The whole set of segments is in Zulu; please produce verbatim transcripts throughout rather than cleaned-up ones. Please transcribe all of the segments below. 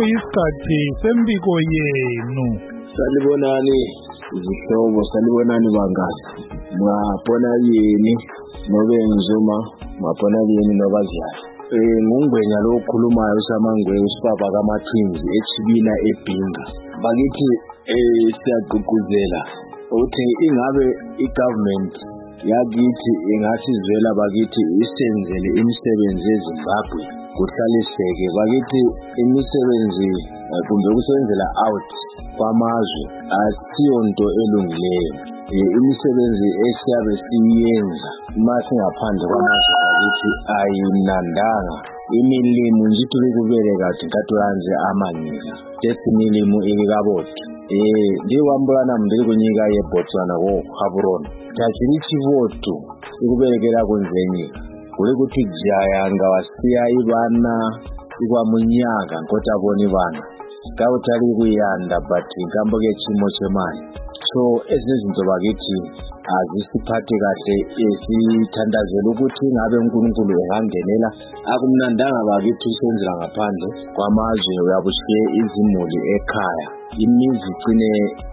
sekuyisikhathi sembiko yenu. Salibonani izihlobo, salibonani bangani. Mwabona yini noBenzuma, mwabona yini noBaziyana. Eh ngungwenya lo khulumayo uSamangwe usibaba kaMathimzi eChibina eBhinga. Bakithi eh siyagqugquzela ukuthi ingabe igovernment yakithi ingasizwela bakithi isenzele imisebenzi eZimbabwe kuhlaliseke. Bakithi imisebenzi kumbe ukusebenzela out kwamazwe asiyonto elungileyo. Imisebenzi esiyabe siyenza mase ngaphandle kwamazwe bakithi ayinandanga. Imilimo nje tukubele kathi katuranze amanyika tesimilimo ikaboti eh ndiwambulana mndiri kunyika yeBotswana ko Gaborone tachiri chivoto ikubelekera kunzenyi kuri kuti jayanga wasiya ivana ikwa munyaka nkota boni vana kautari kuyanda but ngamboke chimo chemali. So ezizinto bakithi azisiphathe kahle esithandazela ukuthi ngabe uNkulunkulu engangenela akumnandanga bakithi usenzela ngaphandle kwamazwe uyabushiye izimuli ekhaya imizi igcine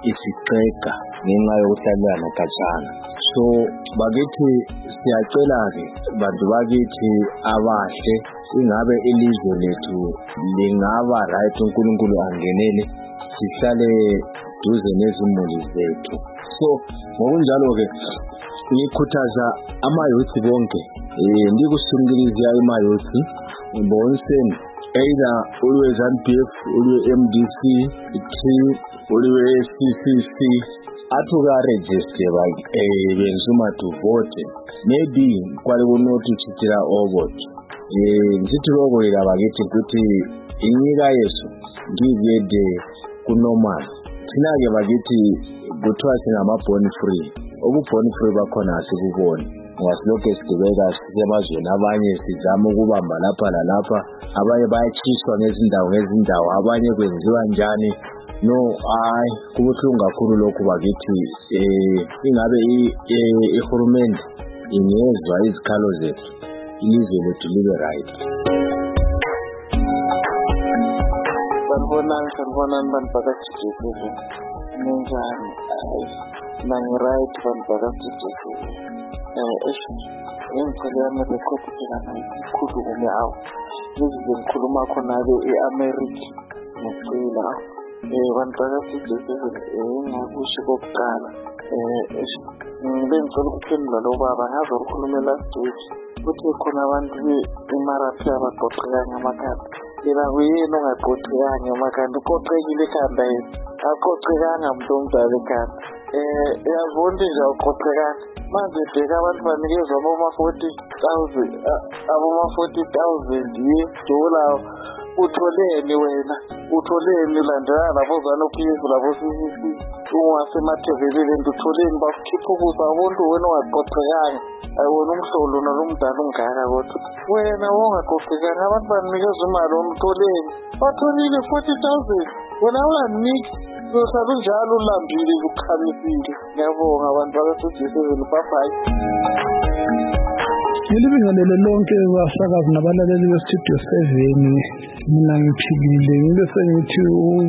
isiqeka ngenxa yokuhlalana kajana. So bakithi siyacela ke bantu bakithi abahle ingabe ilizwe lethu lingaba right uNkulunkulu angenele sihlale duze nezimuli zethu. So ngokunjalo ke ngikhuthaza amayouth bonke eh ndikusungilizia amayouth imbonseni either always N P F always M D C T always C C C atuka register ba eh Benzuma to vote maybe kwali kunoti chitira vote eh ngithirogo ila bakithi ukuthi inyika yesu ngivede kunormal thina ke bakithi kuthiwa singama born free obu born free bakhona asikuboni ngasilokho sigibeka sisemazweni abanye sizama ukubamba lapha lalapha abanye bayachiswa ngezindawo ngezindawo abanye kwenziwa njani. No ay kubuhlungu kakhulu lokho bakithi eh ingabe ihulumende ingezwa izikhalo zethu ilizwe lethu libe right. Sanibonani sanibonani bantu bakaJesu ninjani nani right bantu bakaJesu eh ngicela yami record kana ikhulume awu izinto ngikhuluma khona ke eAmerica ngicela eh bantu bakaJesu eh ngakusho kokuqala eh ngicela ukuphendula lo baba ngazi ukukhuluma last week ukuthi khona abantu beMarathi abagoqela ngamakhanda ila uyini ungaqoqeka ngamakhanda uqoqekile ekhanda yini aqoqekanga umuntu omdala ekhanda eh uyavunda nje uqoqeka manje bheka abantu banikezwa ama forty thousand aboma forty thousand yedola utholeni wena utholeni landela labo zanophizo labo sisi ungasemathevelele ndutholeni bakukhipha ukuza abantu wena ungaqoqekanga ayibona umhlolo nalomdala ungaka kodwa wena ungaqoqekanga abantu banikezwa imali umtholeni batholile forty thousand wena uyanika uhlala njalo ulambile ukukhamisile. Ngiyabonga abantu bakaJesu bye. Ngilibingelele lonke abasakazi nabalaleli bestudio seven mina ngiphilile ngibe sengithi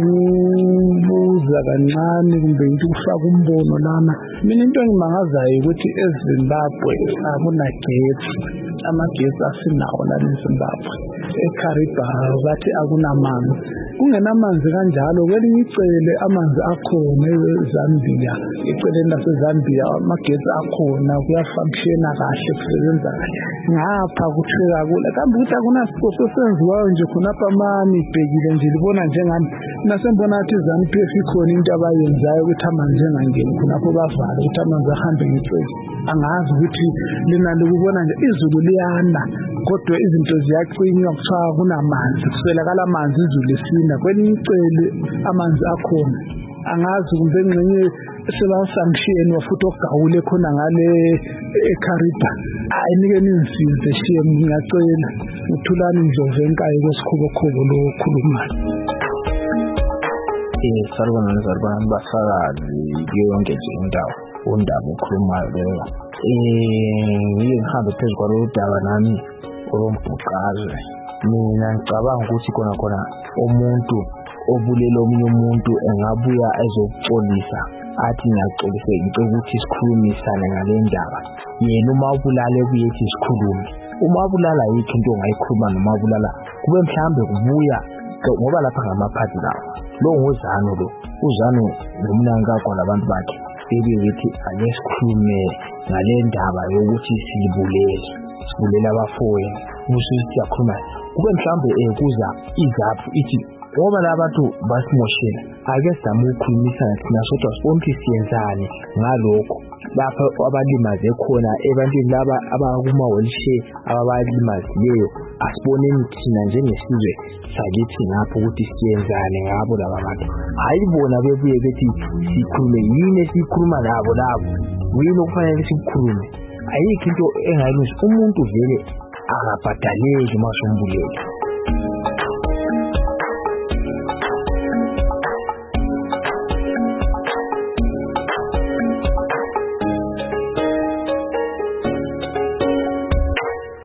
ubuza kancane kumbe into ufaka umbono lana. Mina into engimangazayo ukuthi eZimbabwe akunagetsi amagetsi asinawo la eZimbabwe eKariba bathi akunamanzi kungenamanzi kanjalo kwelinye icele amanzi akhona eZambia eceleni laseZambia amagetsi akhona kuyafunctiona kahle kusebenza kahle ngapha kutheka kule kambe ukuthi akunasiqoso senziwayo nje khonapha mani ibhekile nje libona njengani nasembona athi iZANU-P F ikhona into abayenzayo ukuthi amanzi engangeni khonapho bavala ukuthi amanzi ahambe ngecele angazi ukuthi lina likubona nje izulu liyana kodwa izinto ziyacinywa kuthiwa kunamanzi kuswelakala amanzi izulu lisina kwelinye icele amanzi akhona angazi kumbe engxenye sebasanction wafuthi ogawule khona ngale eKariba ayinike ninsize shiye ngiyacela uthulani Ndlovu enkayi kwesikhubo khobo lokhulumayo. Eh sarubona sarubona basakazi yonke nje indawo undaba okhulumayo leyo eh ngihambe phezu kwalo daba nami orombhuqazwe mina ngicabanga ukuthi khona khona umuntu obulela omunye umuntu engabuya ezokuxolisa athi ngiyaxolisa ngicela ukuthi sikhulumisane ngale ndaba yena uma ubulala kuyethi sikhulume uma ubulala yikho into ongayikhuluma noma ubulala kube mhlambe kubuya ngoba lapha ngamaphathi lawo lo ngozano lo uzano nomnanga kwalabantu bakhe bebe bethi ake sikhulume ngale ndaba yokuthi sibulele sibulela abafowenu usuthi yakhuluma kube mhlambe ekuza izaphu ithi ngoba labantu basimoshela ake sidame ukukhulumisana thina sodwa sibonke siyenzani ngalokho lapha abalimaze khona ebantwini laba abakuma wheelchair ababalimazileyo asiboneni thina njengesizwe sakithi ngapho ukuthi siyenzani ngabo laba bantu hayi bona bebuye bethi sikhulume yini sikhuluma nabo labo yini okufanele sikhulume ayikho into engayilungisa umuntu vele akabhadaleki masumbuleki